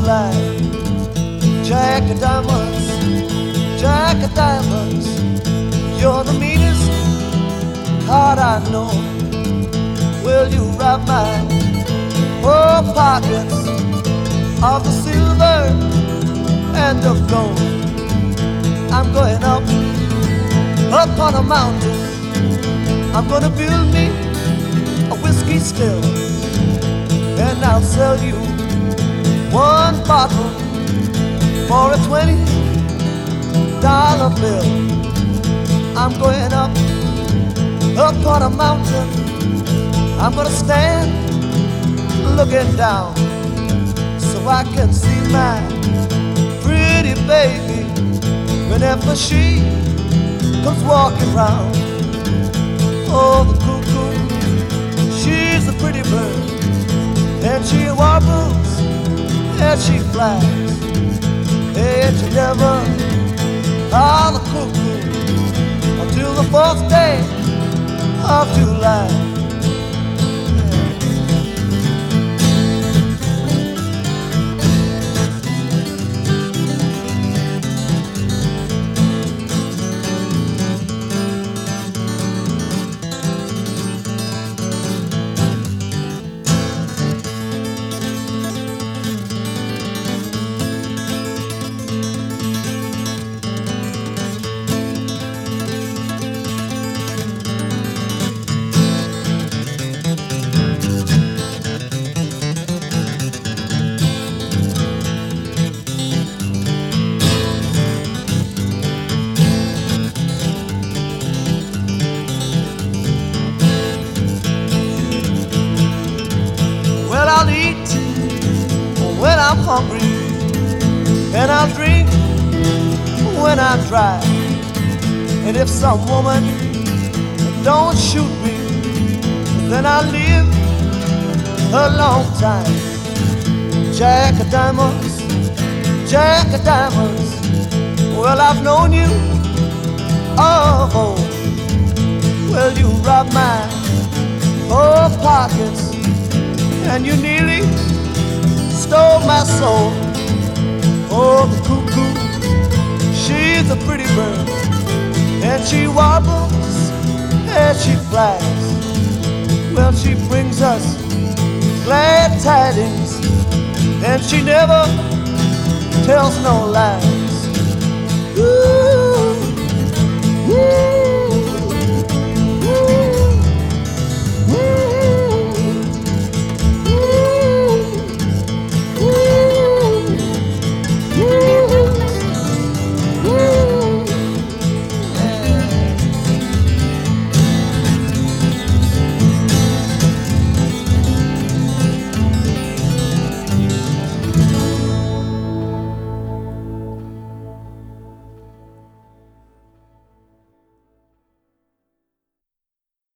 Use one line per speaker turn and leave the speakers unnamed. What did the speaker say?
life. Jack of diamonds, Jack of diamonds, you're the meanest heart I know. Will you rob my poor pockets of the silver and of gold? I'm going up on a mountain. I'm gonna build me a whiskey still, and I'll sell you one bottle for a $20 bill. I'm going up on a mountain. I'm gonna stand looking down so I can see my pretty baby whenever she comes walking round. Oh, the cuckoo, she's a pretty bird, and she warbles and she flies, and she never call the cuckoo until the 4th day of July. I'll eat when I'm hungry, and I'll drink when I'm dry. And if some woman don't shoot me, then I'll live a long time. Jack of diamonds, Jack of diamonds, well, I've known you of old. Well, you robbed my poor pockets, and you nearly stole my soul. Oh, the cuckoo, she's a pretty bird, and she warbles and she flies. Well, she brings us glad tidings, and she never tells no lies.